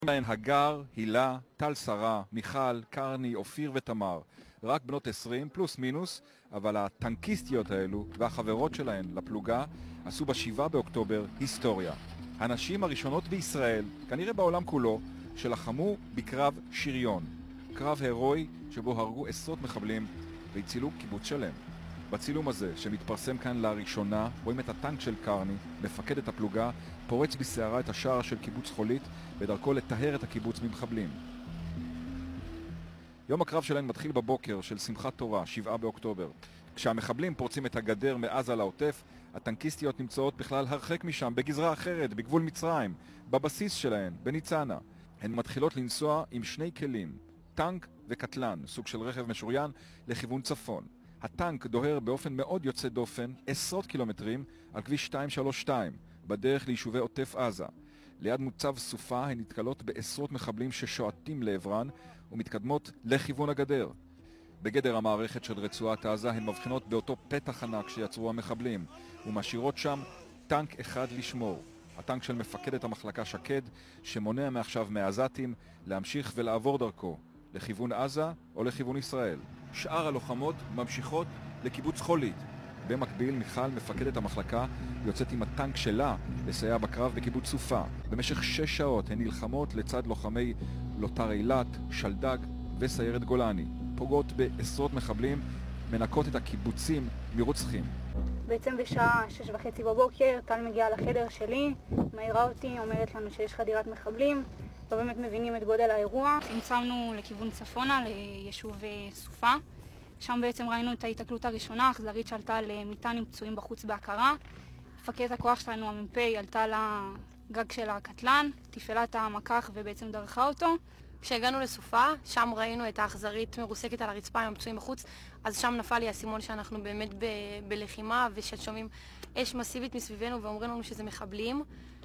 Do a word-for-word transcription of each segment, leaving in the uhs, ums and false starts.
בהן הגר, הילה, טל שרה, מיכל, קרני, אופיר ותמר. רק בנות עשרים פלוס מינוס, אבל הטנקיסטיות האלו והחברות שלהן לפלוגה עשו בשבעה באוקטובר היסטוריה. הנשים הראשונות בישראל, כנראה בעולם כולו, שלחמו בקרב שריון. קרב הרואי שבו הרגו עשרות מחבלים והצילו קיבוץ שלם. בצילום הזה, שמתפרסם כאן לראשונה, רואים את הטנק של קרני, מפקד את הפלוגה, פורץ בסערה את השער של קיבוץ חולית, בדרכו לטהר את הקיבוץ ממחבלים. יום הקרב שלהם מתחיל בבוקר של שמחת תורה, שבעה באוקטובר. כשהמחבלים פורצים את הגדר מעזה לעוטף, הטנקיסטיות נמצאות בכלל הרחק משם, בגזרה אחרת, בגבול מצרים, בבסיס שלהן, בניצנה. הן מתחילות לנסוע עם שני כלים, טנק וקטלן, סוג של רכב משוריין, לכיוון צפון. הטנק דוהר באופן מאוד יוצא דופן עשרות קילומטרים על כביש שתיים שלוש שתיים, בדרך ליישובי עוטף עזה. ליד מוצב סופה הן נתקלות בעשרות מחבלים ששועטים לעברן ומתקדמות לכיוון הגדר. בגדר המערכת של רצועת עזה הן מבחינות באותו פתח ענק שיצרו המחבלים ומשאירות שם טנק אחד לשמור. הטנק של מפקדת המחלקה שקד שמונע מעכשיו מהעזתים להמשיך ולעבור דרכו לכיוון עזה או לכיוון ישראל. שאר הלוחמות ממשיכות לקיבוץ חולית. במקביל מיכל, מפקדת המחלקה, יוצאת עם הטנק שלה לסייע בקרב בקיבוץ סופה. במשך שש שעות הן נלחמות לצד לוחמי לוטר אילת, שלדג וסיירת גולני. פוגעות בעשרות מחבלים, מנקות את הקיבוצים מרוצחים. בעצם בשעה שש וחצי בבוקר טל מגיעה לחדר שלי, מעירה אותי, אומרת לנו שיש חדירת מחבלים, לא באמת מבינים את גודל האירוע. צמצמנו לכיוון צפונה, ליישוב סופה. שם בעצם ראינו את ההתקלות הראשונה, אכזרית שעלתה על מטען עם פצועים בחוץ בהכרה. מפקדת הכוח שלנו, המ"פ, עלתה לגג של הקטלן, תפעלה את המקח ובעצם דרכה אותו. כשהגענו לסופה, שם ראינו את האכזרית מרוסקת על הרצפה עם הפצועים בחוץ, אז שם נפל לי הסימון שאנחנו באמת ב- בלחימה וששומעים אש מסיבית מסביבנו ואומרים לנו שזה מחבלים.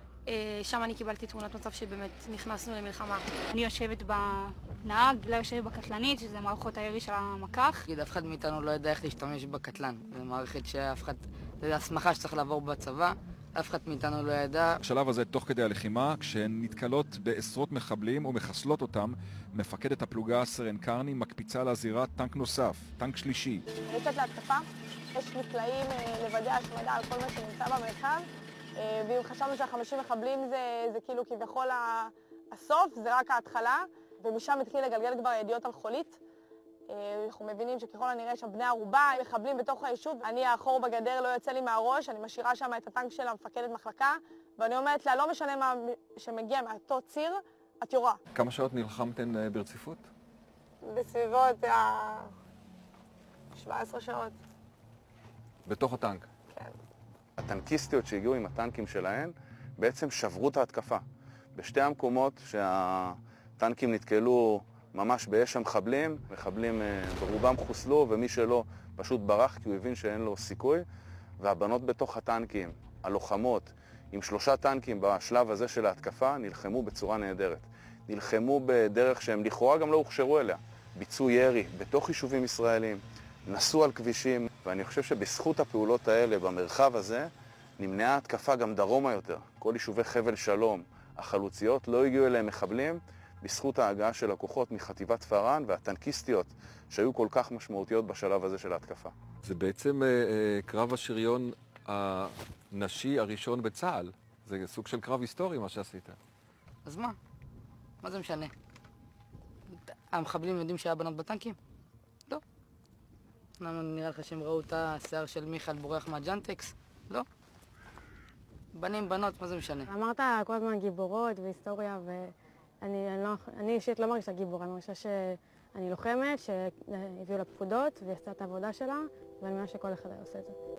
שם אני קיבלתי תמונת מצב שבאמת נכנסנו למלחמה. אני יושבת בנהג, לא יושבת בקטלנית, שזה מערכות הירי של המקח. אף אחד מאיתנו לא יודע איך להשתמש בקטלן. זו מערכת שאף אחד, זו הסמכה שצריך לעבור בצבא, אף אחד מאיתנו לא ידע. בשלב הזה, תוך כדי הלחימה, כשהן נתקלות בעשרות מחבלים ומחסלות אותם, מפקדת הפלוגה סרן קרני מקפיצה לזירה טנק נוסף, טנק שלישי. יוצאת להתקפה, יש נפלאים לוודא השמדה על כל מה שנמצא במרחב. ואם חשבנו שהחמישים מחבלים זה, זה כאילו כביכול הסוף, זה רק ההתחלה, ומשם התחיל לגלגל כבר ידיעות על חולית. אנחנו מבינים שככל הנראה יש שם בני ערובה, מחבלים בתוך היישוב. אני האחור בגדר לא יוצא לי מהראש, אני משאירה שם את הטנק של המפקדת מחלקה, ואני אומרת לה, לא משנה מה שמגיע מאותו ציר, את יורה. כמה שעות נלחמתן ברציפות? בסביבות שבע עשרה שעות. בתוך הטנק? כן. הטנקיסטיות שהגיעו עם הטנקים שלהן בעצם שברו את ההתקפה. בשתי המקומות שהטנקים נתקלו ממש באש המחבלים, מחבלים ברובם חוסלו ומי שלא פשוט ברח כי הוא הבין שאין לו סיכוי, והבנות בתוך הטנקים, הלוחמות, עם שלושה טנקים בשלב הזה של ההתקפה נלחמו בצורה נהדרת. נלחמו בדרך שהם לכאורה גם לא הוכשרו אליה. ביצעו ירי בתוך יישובים ישראלים, נסעו על כבישים, ואני חושב שבזכות הפעולות האלה במרחב הזה נמנעה התקפה גם דרומה יותר. כל יישובי חבל שלום, החלוציות, לא הגיעו אליהם מחבלים בזכות ההגעה של הכוחות מחטיבת פארן והטנקיסטיות שהיו כל כך משמעותיות בשלב הזה של ההתקפה. זה בעצם אה, קרב השריון הנשי הראשון בצה"ל. זה סוג של קרב היסטורי מה שעשית. אז מה? מה זה משנה? המחבלים יודעים שהיה בנות בטנקים? לא. למה נראה לך שהם ראו את השיער של מיכל בורח מהג'אנטקס? לא. בנים, בנות, מה זה משנה? אמרת כל הזמן גיבורות והיסטוריה, ואני אני לא, אני אישית לא מרגישה גיבור, אני מרגישה שאני לוחמת, שהביאו לה פקודות והיא עשתה את העבודה שלה, ואני מאמינה שכל אחד היה עושה את זה.